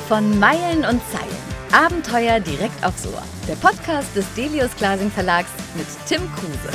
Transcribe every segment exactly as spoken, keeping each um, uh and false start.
Von Meilen und Zeilen. Abenteuer direkt aufs Ohr. Der Podcast des Delius Glasing Verlags mit Tim Kruse.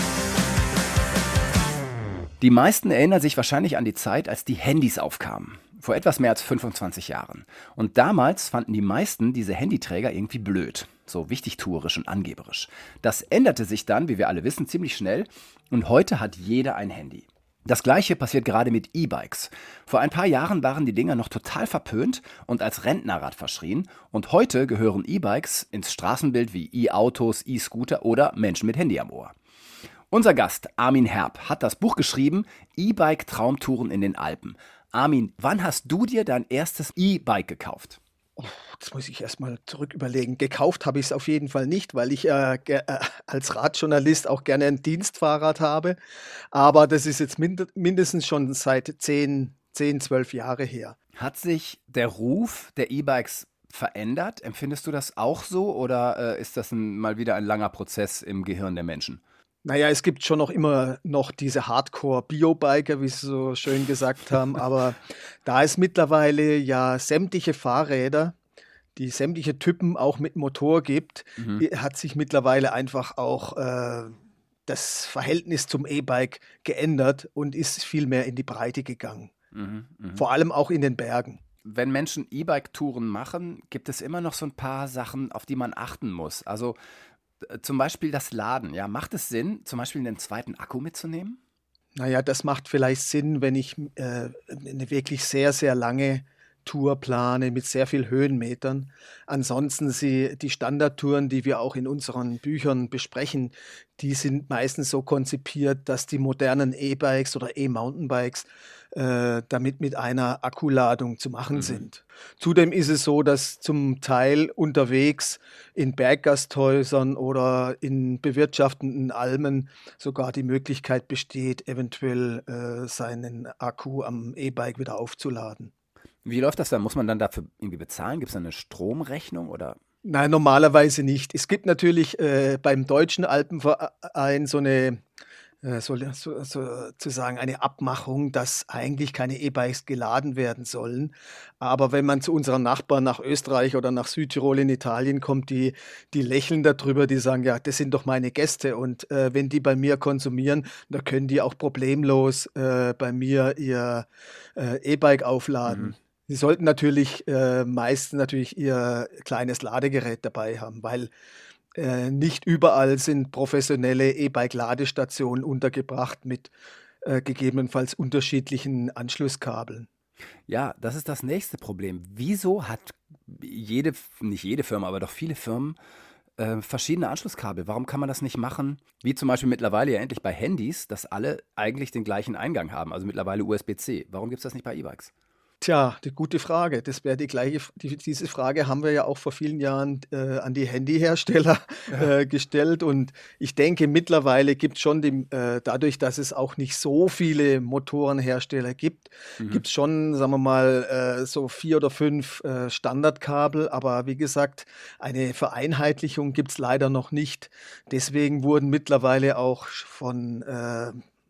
Die meisten erinnern sich wahrscheinlich an die Zeit, als die Handys aufkamen. Vor etwas mehr als fünfundzwanzig Jahren. Und damals fanden die meisten diese Handyträger irgendwie blöd. So wichtigtuerisch und angeberisch. Das änderte sich dann, wie wir alle wissen, ziemlich schnell. Und heute hat jeder ein Handy. Das Gleiche passiert gerade mit E-Bikes. Vor ein paar Jahren waren die Dinger noch total verpönt und als Rentnerrad verschrien. Und heute gehören E-Bikes ins Straßenbild wie E-Autos, E-Scooter oder Menschen mit Handy am Ohr. Unser Gast Armin Herb hat das Buch geschrieben, E-Bike-Traumtouren in den Alpen. Armin, wann hast du dir dein erstes E-Bike gekauft? Oh, das muss ich erstmal zurück überlegen. Gekauft habe ich es auf jeden Fall nicht, weil ich äh, ge- äh, als Radjournalist auch gerne ein Dienstfahrrad habe. Aber das ist jetzt mind- mindestens schon seit zehn, zehn, zwölf Jahre her. Hat sich der Ruf der E-Bikes verändert? Empfindest du das auch so oder äh, ist das ein, mal wieder ein langer Prozess im Gehirn der Menschen? Naja, es gibt schon noch immer noch diese Hardcore-Biobiker, wie Sie so schön gesagt haben, aber da es mittlerweile ja sämtliche Fahrräder, die sämtliche Typen auch mit Motor gibt, Mhm. hat sich mittlerweile einfach auch äh, das Verhältnis zum E-Bike geändert und ist viel mehr in die Breite gegangen. Mhm. Mhm. Vor allem auch in den Bergen. Wenn Menschen E-Bike-Touren machen, gibt es immer noch so ein paar Sachen, auf die man achten muss. Also äh, zum Beispiel das Laden. Ja, macht es Sinn, zum Beispiel einen zweiten Akku mitzunehmen? Naja, das macht vielleicht Sinn, wenn ich äh, eine wirklich sehr, sehr lange Tour plane mit sehr viel Höhenmetern. Ansonsten sie, die Standardtouren, die wir auch in unseren Büchern besprechen, die sind meistens so konzipiert, dass die modernen E-Bikes oder E-Mountainbikes äh, damit mit einer Akkuladung zu machen Mhm. sind. Zudem ist es so, dass zum Teil unterwegs in Berggasthäusern oder in bewirtschafteten Almen sogar die Möglichkeit besteht, eventuell äh, seinen Akku am E-Bike wieder aufzuladen. Wie läuft das dann? Muss man dann dafür irgendwie bezahlen? Gibt es eine Stromrechnung oder? Nein, normalerweise nicht. Es gibt natürlich äh, beim Deutschen Alpenverein so eine, äh, so, so, sozusagen eine Abmachung, dass eigentlich keine E-Bikes geladen werden sollen. Aber wenn man zu unseren Nachbarn nach Österreich oder nach Südtirol in Italien kommt, die, die lächeln darüber, die sagen, ja, das sind doch meine Gäste. Und äh, wenn die bei mir konsumieren, da können die auch problemlos äh, bei mir ihr äh, E-Bike aufladen. Mhm. Sie sollten natürlich äh, meistens natürlich ihr kleines Ladegerät dabei haben, weil äh, nicht überall sind professionelle E-Bike-Ladestationen untergebracht mit äh, gegebenenfalls unterschiedlichen Anschlusskabeln. Ja, das ist das nächste Problem. Wieso hat jede, nicht jede Firma, aber doch viele Firmen äh, verschiedene Anschlusskabel? Warum kann man das nicht machen, wie zum Beispiel mittlerweile ja endlich bei Handys, dass alle eigentlich den gleichen Eingang haben, also mittlerweile U S B C? Warum gibt es das nicht bei E-Bikes? Tja, die gute Frage. Das wäre die gleiche, die, diese Frage haben wir ja auch vor vielen Jahren äh, an die Handyhersteller Ja. äh, gestellt. Und ich denke, mittlerweile gibt es schon, die, äh, dadurch, dass es auch nicht so viele Motorenhersteller gibt, Mhm. gibt es schon, sagen wir mal, äh, so vier oder fünf äh, Standardkabel. Aber wie gesagt, eine Vereinheitlichung gibt es leider noch nicht. Deswegen wurden mittlerweile auch von äh,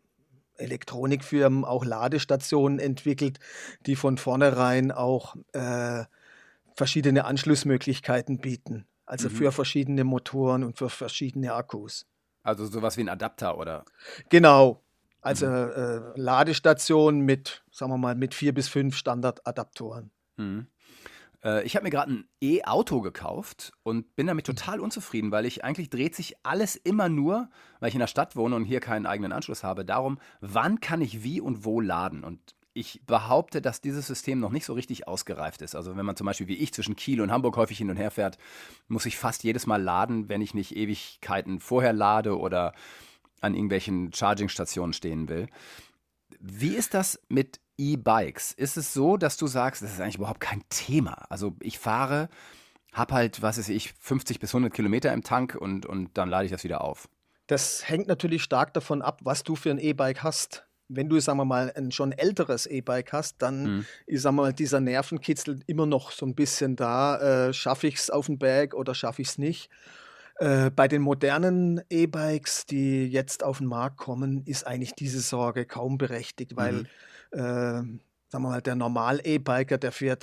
Elektronikfirmen auch Ladestationen entwickelt, die von vornherein auch äh, verschiedene Anschlussmöglichkeiten bieten. Also Mhm. für verschiedene Motoren und für verschiedene Akkus. Also sowas wie ein Adapter oder? Genau. Also Mhm. äh, Ladestationen mit, sagen wir mal, mit vier bis fünf Standardadaptoren. Mhm. Äh, Ich habe mir gerade ein E-Auto gekauft und bin damit total unzufrieden, weil ich eigentlich dreht sich alles immer nur, weil ich in der Stadt wohne und hier keinen eigenen Anschluss habe, darum, wann kann ich wie und wo laden. Und ich behaupte, dass dieses System noch nicht so richtig ausgereift ist. Also wenn man zum Beispiel wie ich zwischen Kiel und Hamburg häufig hin und her fährt, muss ich fast jedes Mal laden, wenn ich nicht Ewigkeiten vorher lade oder an irgendwelchen Charging-Stationen stehen will. Wie ist das mit E-Bikes? Ist es so, dass du sagst, das ist eigentlich überhaupt kein Thema? Also ich fahre, habe halt, was weiß ich, fünfzig bis hundert Kilometer im Tank und, und dann lade ich das wieder auf. Das hängt natürlich stark davon ab, was du für ein E-Bike hast. Wenn du, sagen wir mal, ein schon älteres E-Bike hast, dann Mhm. ist, sagen wir mal, dieser Nervenkitzel immer noch so ein bisschen da. Äh, schaffe ich es auf den Berg oder schaffe ich es nicht? Äh, bei den modernen E-Bikes, die jetzt auf den Markt kommen, ist eigentlich diese Sorge kaum berechtigt, weil, Mhm. äh, sagen wir mal, der Normal-E-Biker, der fährt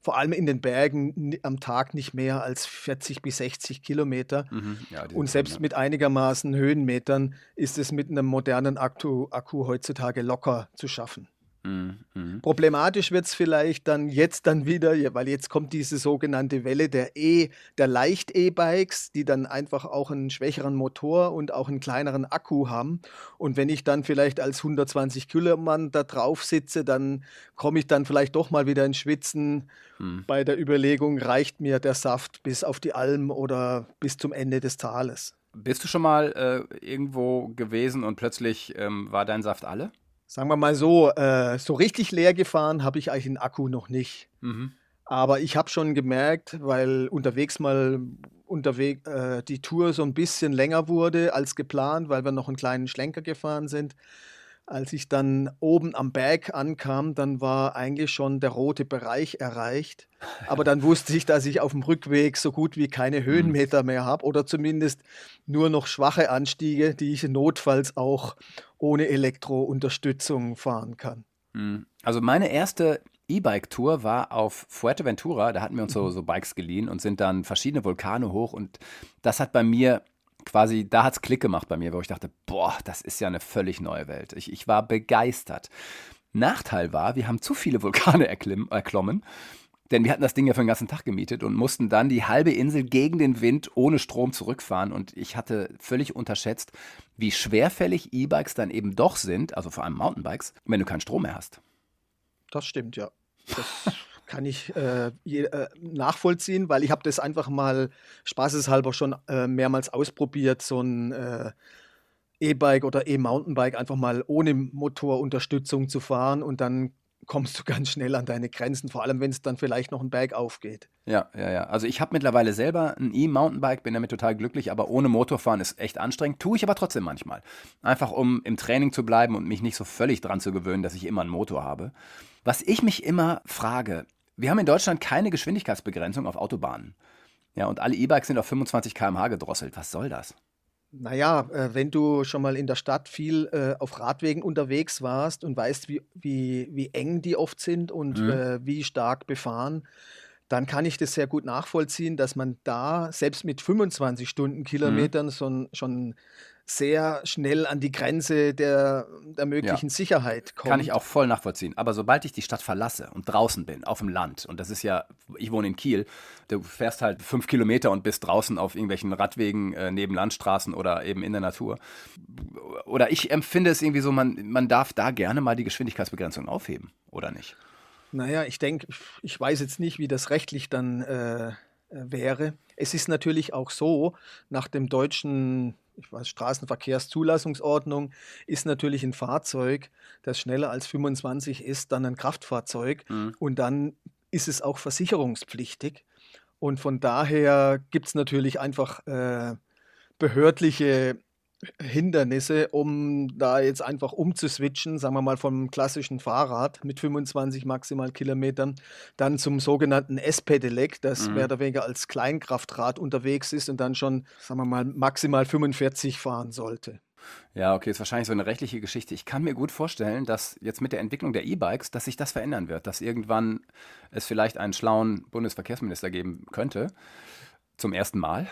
vor allem in den Bergen ni- am Tag nicht mehr als vierzig bis sechzig Kilometer. Mhm. Ja, die Und sind drin, selbst ja. mit einigermaßen Höhenmetern ist es mit einem modernen Akku, Akku heutzutage locker zu schaffen. Mhm. Mhm. Problematisch wird es vielleicht dann jetzt dann wieder, ja, weil jetzt kommt diese sogenannte Welle der E, der Leicht-E-Bikes, die dann einfach auch einen schwächeren Motor und auch einen kleineren Akku haben. Und wenn ich dann vielleicht als hundertzwanzig Kilo Mann da drauf sitze, dann komme ich dann vielleicht doch mal wieder ins Schwitzen. Mhm. Bei der Überlegung, reicht mir der Saft bis auf die Alm oder bis zum Ende des Tales? Bist du schon mal äh, irgendwo gewesen und plötzlich ähm, war dein Saft alle? Sagen wir mal so, äh, so richtig leer gefahren habe ich eigentlich den Akku noch nicht. Mhm. Aber ich habe schon gemerkt, weil unterwegs mal unterwegs äh, die Tour so ein bisschen länger wurde als geplant, weil wir noch einen kleinen Schlenker gefahren sind. Als ich dann oben am Berg ankam, dann war eigentlich schon der rote Bereich erreicht. Aber dann wusste ich, dass ich auf dem Rückweg so gut wie keine Höhenmeter mehr habe oder zumindest nur noch schwache Anstiege, die ich notfalls auch ohne Elektrounterstützung fahren kann. Mhm. Also meine erste E-Bike-Tour war auf Fuerteventura. Da hatten wir uns so, so Bikes geliehen und sind dann verschiedene Vulkane hoch. Und das hat bei mir quasi, da hat es Klick gemacht bei mir, wo ich dachte, boah, das ist ja eine völlig neue Welt. Ich, ich war begeistert. Nachteil war, wir haben zu viele Vulkane erklimm, erklommen, denn wir hatten das Ding ja für den ganzen Tag gemietet und mussten dann die halbe Insel gegen den Wind ohne Strom zurückfahren. Und ich hatte völlig unterschätzt, wie schwerfällig E-Bikes dann eben doch sind, also vor allem Mountainbikes, wenn du keinen Strom mehr hast. Das stimmt, ja. Das kann ich äh, je, äh, nachvollziehen, weil ich habe das einfach mal spaßeshalber schon äh, mehrmals ausprobiert, so ein äh, E-Bike oder E-Mountainbike einfach mal ohne Motorunterstützung zu fahren und dann kommst du ganz schnell an deine Grenzen, vor allem wenn es dann vielleicht noch einen Berg aufgeht. Ja, ja, ja. Also ich habe mittlerweile selber ein E-Mountainbike, bin damit total glücklich, aber ohne Motorfahren ist echt anstrengend. Tue ich aber trotzdem manchmal. Einfach um im Training zu bleiben und mich nicht so völlig dran zu gewöhnen, dass ich immer einen Motor habe. Was ich mich immer frage, wir haben in Deutschland keine Geschwindigkeitsbegrenzung auf Autobahnen. Ja, und alle E-Bikes sind auf fünfundzwanzig Kilometer pro Stunde gedrosselt. Was soll das? Naja, äh, wenn du schon mal in der Stadt viel äh, auf Radwegen unterwegs warst und weißt, wie, wie, wie eng die oft sind und Mhm. äh, wie stark befahren, dann kann ich das sehr gut nachvollziehen, dass man da selbst mit fünfundzwanzig Stundenkilometern schon, schon sehr schnell an die Grenze der, der Ja, möglichen Sicherheit kann ich kommt. auch voll nachvollziehen. Aber sobald ich die Stadt verlasse und draußen bin, auf dem Land, und das ist ja, ich wohne in Kiel, du fährst halt fünf Kilometer und bist draußen auf irgendwelchen Radwegen äh, neben Landstraßen oder eben in der Natur. Oder ich empfinde es irgendwie so, man, man darf da gerne mal die Geschwindigkeitsbegrenzung aufheben, oder nicht? Naja, ich denke, ich weiß jetzt nicht, wie das rechtlich dann äh, äh, wäre. Es ist natürlich auch so, nach dem deutschen ich weiß, Straßenverkehrszulassungsordnung ist natürlich ein Fahrzeug, das schneller als fünfundzwanzig ist, dann ein Kraftfahrzeug Mhm. und dann ist es auch versicherungspflichtig. Und von daher gibt es natürlich einfach äh, behördliche Hindernisse, um da jetzt einfach umzuswitchen, sagen wir mal vom klassischen Fahrrad mit fünfundzwanzig maximal Kilometern, dann zum sogenannten S-Pedelec, das mehr Mhm. oder weniger als Kleinkraftrad unterwegs ist und dann schon, sagen wir mal, maximal fünfundvierzig fahren sollte. Ja, okay, ist wahrscheinlich so eine rechtliche Geschichte. Ich kann mir gut vorstellen, dass jetzt mit der Entwicklung der E-Bikes, dass sich das verändern wird, dass irgendwann es vielleicht einen schlauen Bundesverkehrsminister geben könnte, zum ersten Mal,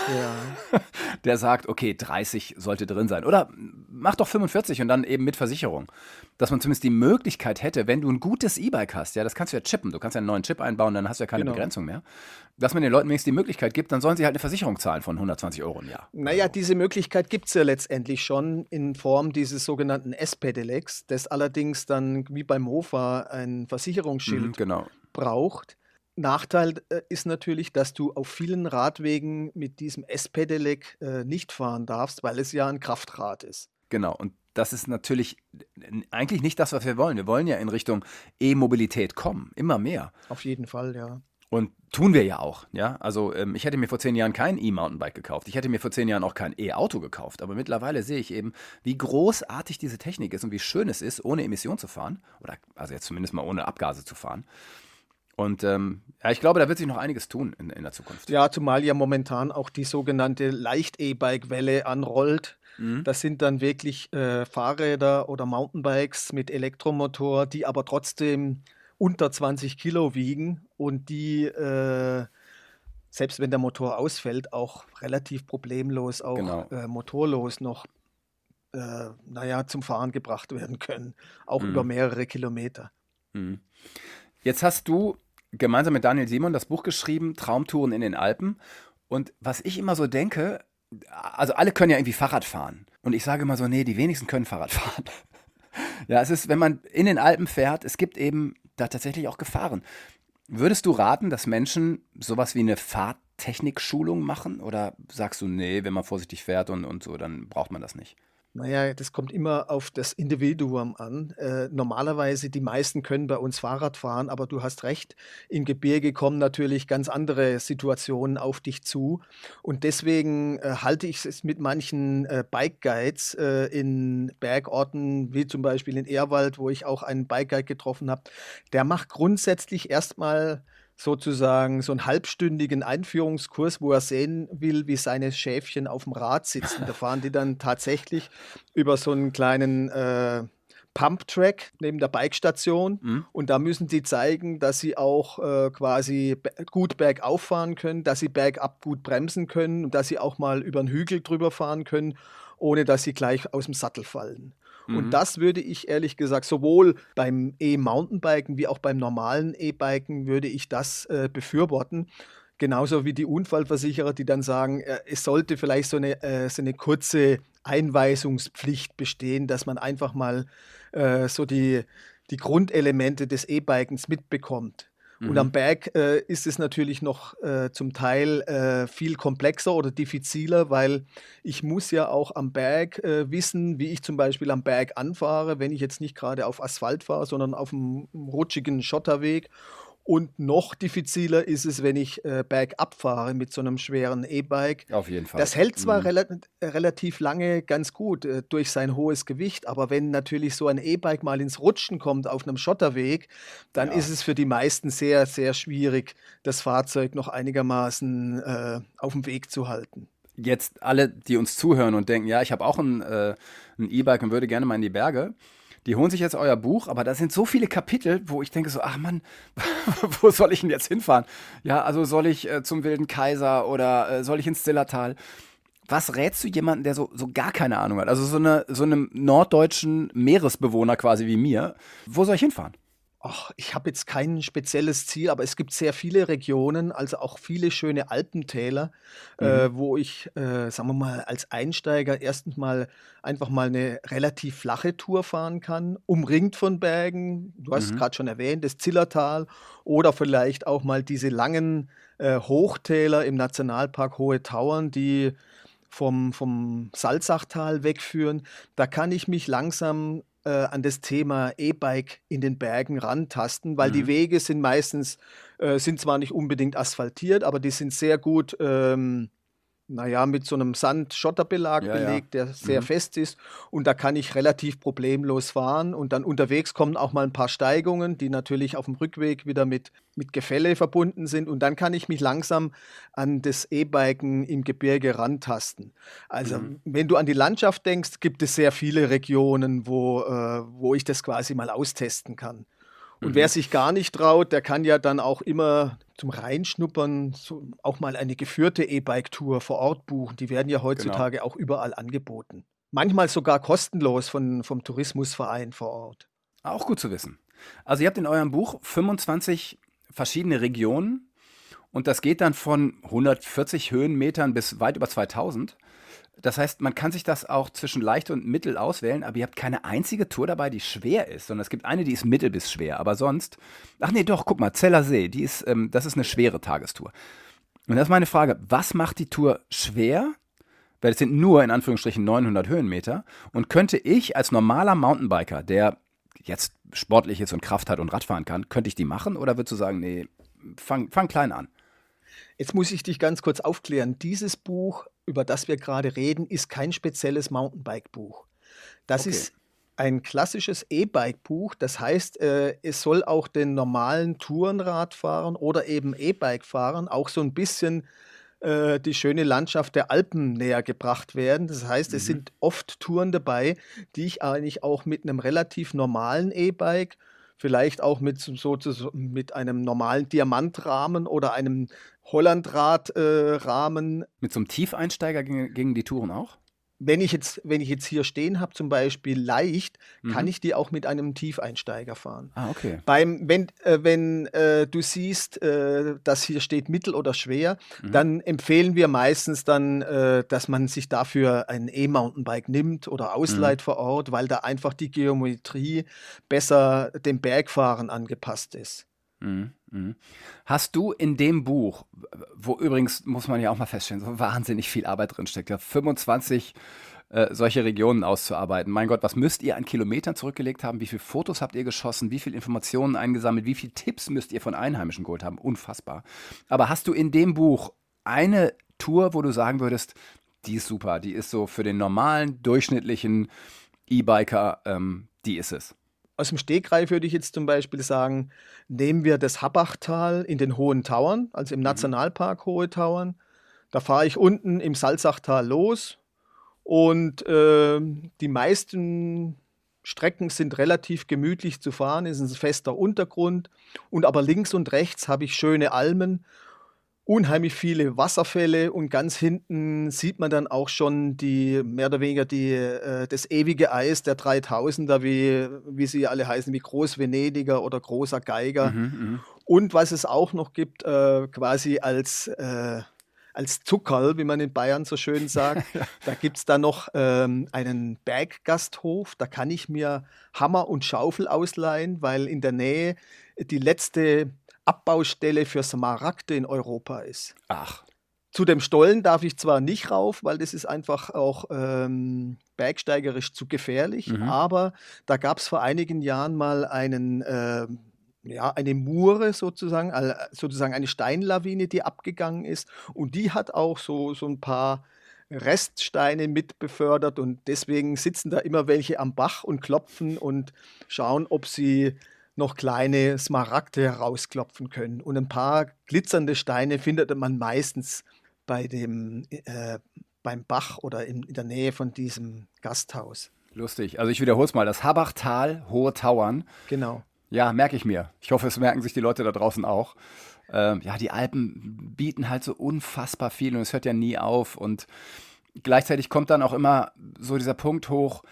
Ja. der sagt, okay, dreißig sollte drin sein. Oder mach doch fünfundvierzig und dann eben mit Versicherung. Dass man zumindest die Möglichkeit hätte, wenn du ein gutes E-Bike hast, ja, das kannst du ja chippen. Du kannst ja einen neuen Chip einbauen, dann hast du ja keine Genau. Begrenzung mehr. Dass man den Leuten wenigstens die Möglichkeit gibt, dann sollen sie halt eine Versicherung zahlen von hundertzwanzig Euro im Jahr. Naja, diese Möglichkeit gibt es ja letztendlich schon in Form dieses sogenannten S-Pedelecs, das allerdings dann wie beim Mofa ein Mhm, Versicherungsschild genau. braucht. Nachteil äh, ist natürlich, dass du auf vielen Radwegen mit diesem S-Pedelec äh, nicht fahren darfst, weil es ja ein Kraftrad ist. Genau, und das ist natürlich eigentlich nicht das, was wir wollen. Wir wollen ja in Richtung E-Mobilität kommen, immer mehr. Auf jeden Fall, ja. Und tun wir ja auch, ja. Also ähm, ich hätte mir vor zehn Jahren kein E-Mountainbike gekauft. Ich hätte mir vor zehn Jahren auch kein E-Auto gekauft. Aber mittlerweile sehe ich eben, wie großartig diese Technik ist und wie schön es ist, ohne Emission zu fahren. Oder also jetzt zumindest mal ohne Abgase zu fahren. Und ähm, ja, ich glaube, da wird sich noch einiges tun in, in der Zukunft. Ja, zumal ja momentan auch die sogenannte Leicht-E-Bike-Welle anrollt. Mhm. Das sind dann wirklich äh, Fahrräder oder Mountainbikes mit Elektromotor, die aber trotzdem unter zwanzig Kilo wiegen und die, äh, selbst wenn der Motor ausfällt, auch relativ problemlos, auch Genau. äh, motorlos noch äh, naja, zum Fahren gebracht werden können, auch über Mhm. mehrere Kilometer. Mhm. Jetzt hast du gemeinsam mit Daniel Simon das Buch geschrieben, Traumtouren in den Alpen. Und was ich immer so denke, also alle können ja irgendwie Fahrrad fahren. Und ich sage immer so, nee, die wenigsten können Fahrrad fahren. Ja, es ist, wenn man in den Alpen fährt, es gibt eben da tatsächlich auch Gefahren. Würdest du raten, dass Menschen sowas wie eine Fahrtechnikschulung machen? Oder sagst du, nee, wenn man vorsichtig fährt und, und so, dann braucht man das nicht? Naja, das kommt immer auf das Individuum an. Äh, normalerweise, die meisten können bei uns Fahrrad fahren, aber du hast recht, im Gebirge kommen natürlich ganz andere Situationen auf dich zu. Und deswegen äh, halte ich es mit manchen äh, Bike Guides äh, in Bergorten, wie zum Beispiel in Ehrwald, wo ich auch einen Bike Guide getroffen habe. Der macht grundsätzlich erstmal sozusagen so einen halbstündigen Einführungskurs, wo er sehen will, wie seine Schäfchen auf dem Rad sitzen. Da fahren die dann tatsächlich über so einen kleinen äh, Pump-Track neben der Bikestation Mhm. und da müssen sie zeigen, dass sie auch äh, quasi be- gut bergauf fahren können, dass sie bergab gut bremsen können und dass sie auch mal über einen Hügel drüber fahren können, ohne dass sie gleich aus dem Sattel fallen. Und Mhm. das würde ich ehrlich gesagt, sowohl beim E-Mountainbiken wie auch beim normalen E-Biken würde ich das äh, befürworten. Genauso wie die Unfallversicherer, die dann sagen, äh, es sollte vielleicht so eine, äh, so eine kurze Einweisungspflicht bestehen, dass man einfach mal äh, so die, die Grundelemente des E-Bikens mitbekommt. Und am Mhm. Berg äh, ist es natürlich noch äh, zum Teil äh, viel komplexer oder diffiziler, weil ich muss ja auch am Berg äh, wissen, wie ich zum Beispiel am Berg anfahre, wenn ich jetzt nicht gerade auf Asphalt fahre, sondern auf einem rutschigen Schotterweg. Und noch diffiziler ist es, wenn ich äh, bergab fahre mit so einem schweren E-Bike. Auf jeden Fall. Das hält zwar Mhm. rela äh, relativ lange ganz gut äh, durch sein hohes Gewicht, aber wenn natürlich so ein E-Bike mal ins Rutschen kommt auf einem Schotterweg, dann Ja. ist es für die meisten sehr, sehr schwierig, das Fahrzeug noch einigermaßen äh, auf dem Weg zu halten. Jetzt alle, die uns zuhören und denken, ja, ich habe auch ein äh, ein E-Bike und würde gerne mal in die Berge, die holen sich jetzt euer Buch, aber da sind so viele Kapitel, wo ich denke so, ach Mann, wo soll ich denn jetzt hinfahren? Ja, also soll ich äh, zum Wilden Kaiser oder äh, soll ich ins Zillertal? Was rätst du jemandem, der so, so gar keine Ahnung hat? Also so, eine, so einem norddeutschen Meeresbewohner quasi wie mir. Wo soll ich hinfahren? Ach, ich habe jetzt kein spezielles Ziel, aber es gibt sehr viele Regionen, also auch viele schöne Alpentäler, Mhm. äh, wo ich, äh, sagen wir mal, als Einsteiger erstens mal einfach mal eine relativ flache Tour fahren kann, umringt von Bergen. Du hast es Mhm. gerade schon erwähnt, das Zillertal oder vielleicht auch mal diese langen äh, Hochtäler im Nationalpark Hohe Tauern, die vom, vom Salzachtal wegführen. Da kann ich mich langsam äh, an das Thema E-Bike in den Bergen rantasten, weil die Mhm. Wege sind meistens, äh, sind zwar nicht unbedingt asphaltiert, aber die sind sehr gut, ähm, naja, mit so einem Sand-Schotterbelag Ja, ja. belegt, der sehr Mhm. fest ist. Und da kann ich relativ problemlos fahren. Und dann unterwegs kommen auch mal ein paar Steigungen, die natürlich auf dem Rückweg wieder mit, mit Gefälle verbunden sind. Und dann kann ich mich langsam an das E-Biken im Gebirge rantasten. Also, Mhm. wenn du an die Landschaft denkst, gibt es sehr viele Regionen, wo, äh, wo ich das quasi mal austesten kann. Und wer Mhm. sich gar nicht traut, der kann ja dann auch immer zum Reinschnuppern so auch mal eine geführte E-Bike-Tour vor Ort buchen. Die werden ja Genau. heutzutage auch überall angeboten. Manchmal sogar kostenlos von, vom Tourismusverein vor Ort. Auch gut zu wissen. Also ihr habt in eurem Buch fünfundzwanzig verschiedene Regionen und das geht dann von hundertvierzig Höhenmetern bis weit über zweitausend. Das heißt, man kann sich das auch zwischen leicht und mittel auswählen, aber ihr habt keine einzige Tour dabei, die schwer ist, sondern es gibt eine, die ist mittel bis schwer. Aber sonst, ach nee, doch, guck mal, Zeller See, die ist, ähm, das ist eine schwere Tagestour. Und das ist meine Frage, was macht die Tour schwer? Weil es sind nur in Anführungsstrichen neunhundert Höhenmeter. Und könnte ich als normaler Mountainbiker, der jetzt sportlich ist und Kraft hat und Radfahren kann, könnte ich die machen? Oder würdest du sagen, nee, fang, fang klein an? Jetzt muss ich dich ganz kurz aufklären. Dieses Buch, über das wir gerade reden, ist kein spezielles Mountainbike-Buch. Das Okay. ist ein klassisches E-Bike-Buch. Das heißt, äh, es soll auch den normalen Tourenradfahrern oder eben E-Bike-Fahrern auch so ein bisschen äh, die schöne Landschaft der Alpen näher gebracht werden. Das heißt, es Mhm. sind oft Touren dabei, die ich eigentlich auch mit einem relativ normalen E-Bike vielleicht auch mit so so so mit einem normalen Diamantrahmen oder einem Hollandrad, äh, Rahmen. Mit so einem Tiefeinsteiger gingen gingen die Touren auch? Wenn ich jetzt wenn ich jetzt hier stehen habe, zum Beispiel leicht, kann Mhm. ich die auch mit einem Tiefeinsteiger fahren. Ah, okay. Beim wenn äh, wenn, äh, du siehst, äh, dass hier steht mittel oder schwer, Mhm. dann empfehlen wir meistens dann, äh, dass man sich dafür ein E-Mountainbike nimmt oder Mhm. ausleiht vor Ort, weil da einfach die Geometrie besser dem Bergfahren angepasst ist. Mhm, mhm. Hast du in dem Buch, wo übrigens, muss man ja auch mal feststellen, so wahnsinnig viel Arbeit drinsteckt, ja, fünfundzwanzig äh, solche Regionen auszuarbeiten. Mein Gott, was müsst ihr an Kilometern zurückgelegt haben? Wie viele Fotos habt ihr geschossen? Wie viele Informationen eingesammelt? Wie viele Tipps müsst ihr von Einheimischen geholt haben? Unfassbar. Aber hast du in dem Buch eine Tour, wo du sagen würdest, die ist super, die ist so für den normalen, durchschnittlichen E-Biker, ähm, die ist es? Aus dem Stegreif würde ich jetzt zum Beispiel sagen, nehmen wir das Habbachtal in den Hohen Tauern, also im Mhm. Nationalpark Hohe Tauern. Da fahre ich unten im Salzachtal los und ähm, die meisten Strecken sind relativ gemütlich zu fahren, es ist ein fester Untergrund und aber links und rechts habe ich schöne Almen, unheimlich viele Wasserfälle und ganz hinten sieht man dann auch schon die mehr oder weniger die, äh, das ewige Eis der dreitausender, wie, wie sie alle heißen, wie Groß-Venediger oder Großer Geiger. Mhm, mhm. Und was es auch noch gibt, äh, quasi als, äh, als Zuckerl, wie man in Bayern so schön sagt, da gibt es dann noch ähm, einen Berggasthof. Da kann ich mir Hammer und Schaufel ausleihen, weil in der Nähe die letzte Abbaustelle für Smaragde in Europa ist. Ach, Zu dem Stollen darf ich zwar nicht rauf, weil das ist einfach auch ähm, bergsteigerisch zu gefährlich, mhm. aber da gab es vor einigen Jahren mal einen, ähm, ja, eine Mure sozusagen, al- sozusagen eine Steinlawine, die abgegangen ist und die hat auch so, so ein paar Reststeine mit befördert und deswegen sitzen da immer welche am Bach und klopfen und schauen, ob sie noch kleine Smaragde herausklopfen können. Und ein paar glitzernde Steine findet man meistens bei dem, äh, beim Bach oder in, in der Nähe von diesem Gasthaus. Lustig. Also ich wiederhole es mal. Das Habbachtal, Hohe Tauern. Genau. Ja, merke ich mir. Ich hoffe, es merken sich die Leute da draußen auch. Ähm, ja, die Alpen bieten halt so unfassbar viel und es hört ja nie auf. Und gleichzeitig kommt dann auch immer so dieser Punkt hoch,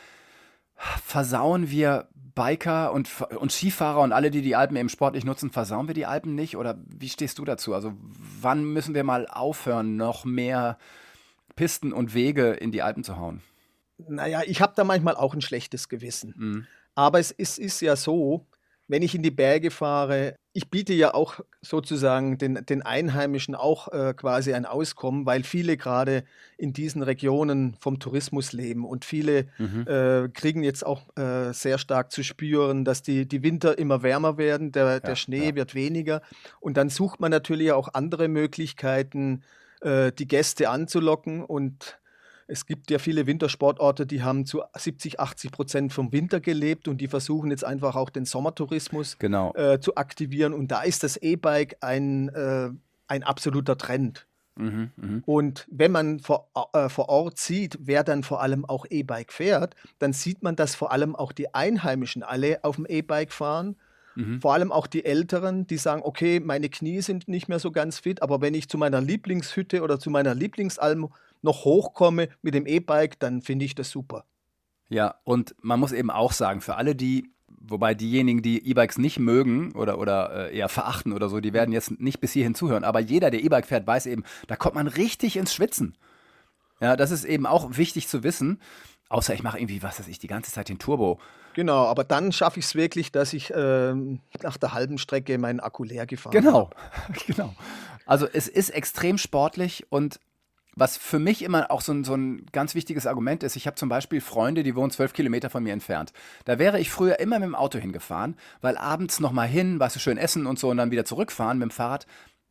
versauen wir Biker und, und Skifahrer und alle, die die Alpen eben sportlich nutzen, versauen wir die Alpen nicht? Oder wie stehst du dazu? Also wann müssen wir mal aufhören, noch mehr Pisten und Wege in die Alpen zu hauen? Naja, ich habe da manchmal auch ein schlechtes Gewissen. Mhm. Aber es ist, ist ja so, wenn ich in die Berge fahre, ich biete ja auch sozusagen den, den Einheimischen auch äh, quasi ein Auskommen, weil viele gerade in diesen Regionen vom Tourismus leben und viele Mhm. äh, kriegen jetzt auch äh, sehr stark zu spüren, dass die, die Winter immer wärmer werden, der, der Ja, Schnee ja. wird weniger und dann sucht man natürlich auch andere Möglichkeiten, äh, die Gäste anzulocken und es gibt ja viele Wintersportorte, die haben zu siebzig, achtzig Prozent vom Winter gelebt und die versuchen jetzt einfach auch den Sommertourismus Genau. äh, zu aktivieren. Und da ist das E-Bike ein, äh, ein absoluter Trend. Mhm, mhm. Und wenn man vor, äh, vor Ort sieht, wer dann vor allem auch E-Bike fährt, dann sieht man, dass vor allem auch die Einheimischen alle auf dem E-Bike fahren. Mhm. Vor allem auch die Älteren, die sagen, okay, meine Knie sind nicht mehr so ganz fit, aber wenn ich zu meiner Lieblingshütte oder zu meiner Lieblingsalm noch hochkomme mit dem E-Bike, dann finde ich das super. Ja, und man muss eben auch sagen, für alle, die, wobei diejenigen, die E-Bikes nicht mögen oder, oder äh, eher verachten oder so, die werden jetzt nicht bis hierhin zuhören. Aber jeder, der E-Bike fährt, weiß eben, da kommt man richtig ins Schwitzen. Ja, das ist eben auch wichtig zu wissen. Außer ich mache irgendwie, was weiß ich, die ganze Zeit den Turbo. Genau, aber dann schaffe ich es wirklich, dass ich ähm, nach der halben Strecke meinen Akku leer gefahren habe. Genau, genau. Also es ist extrem sportlich und was für mich immer auch so ein, so ein ganz wichtiges Argument ist, ich habe zum Beispiel Freunde, die wohnen zwölf Kilometer von mir entfernt. Da wäre ich früher immer mit dem Auto hingefahren, weil abends nochmal hin, weißt du, schön essen und so und dann wieder zurückfahren mit dem Fahrrad,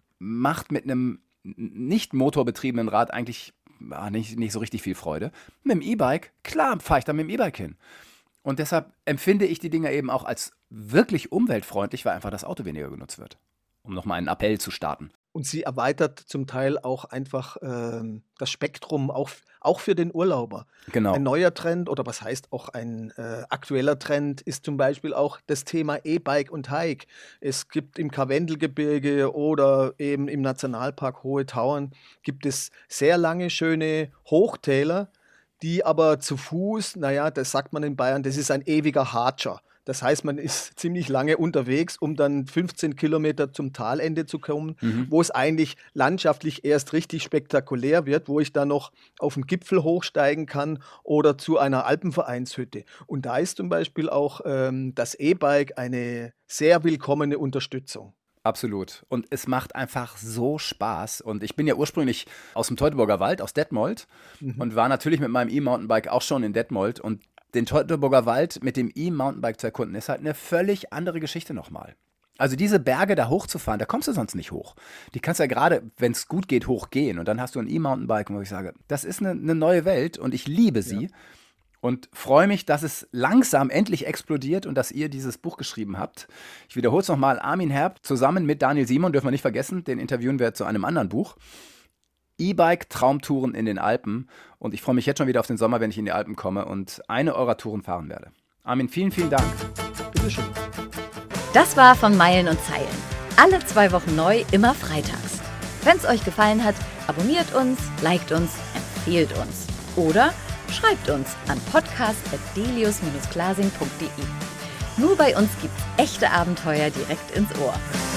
macht mit einem nicht motorbetriebenen Rad eigentlich ah, nicht, nicht so richtig viel Freude. Mit dem E-Bike, klar, fahre ich dann mit dem E-Bike hin. Und deshalb empfinde ich die Dinger eben auch als wirklich umweltfreundlich, weil einfach das Auto weniger genutzt wird. Um nochmal einen Appell zu starten. Und sie erweitert zum Teil auch einfach ähm, das Spektrum, auch, auch für den Urlauber. Genau. Ein neuer Trend oder was heißt auch ein äh, aktueller Trend ist zum Beispiel auch das Thema E-Bike und Hike. Es gibt im Karwendelgebirge oder eben im Nationalpark Hohe Tauern gibt es sehr lange, schöne Hochtäler, die aber zu Fuß, naja, das sagt man in Bayern, das ist ein ewiger Hatscher. Das heißt, man ist ziemlich lange unterwegs, um dann fünfzehn Kilometer zum Talende zu kommen, Mhm. wo es eigentlich landschaftlich erst richtig spektakulär wird, wo ich dann noch auf den Gipfel hochsteigen kann oder zu einer Alpenvereinshütte. Und da ist zum Beispiel auch ähm, das E-Bike eine sehr willkommene Unterstützung. Absolut. Und es macht einfach so Spaß. Und ich bin ja ursprünglich aus dem Teutoburger Wald, aus Detmold, Mhm. und war natürlich mit meinem E-Mountainbike auch schon in Detmold. Und den Teutoburger Wald mit dem E-Mountainbike zu erkunden, ist halt eine völlig andere Geschichte nochmal. Also diese Berge da hochzufahren, da kommst du sonst nicht hoch. Die kannst ja gerade, wenn es gut geht, hochgehen. Und dann hast du ein E-Mountainbike, wo ich sage, das ist eine, eine neue Welt und ich liebe sie. Ja. Und freue mich, dass es langsam endlich explodiert und dass ihr dieses Buch geschrieben habt. Ich wiederhole es nochmal, Armin Herb zusammen mit Daniel Simon, dürfen wir nicht vergessen, den interviewen wir zu einem anderen Buch. E-Bike Traumtouren in den Alpen. Und ich freue mich jetzt schon wieder auf den Sommer, wenn ich in die Alpen komme und eine eurer Touren fahren werde. Armin, vielen, vielen Dank. Bitteschön. Das war von Meilen und Zeilen. Alle zwei Wochen neu, immer freitags. Wenn es euch gefallen hat, abonniert uns, liked uns, empfehlt uns. Oder schreibt uns an podcast at delius Bindestrich glasing punkt de. Nur bei uns gibt's echte Abenteuer direkt ins Ohr.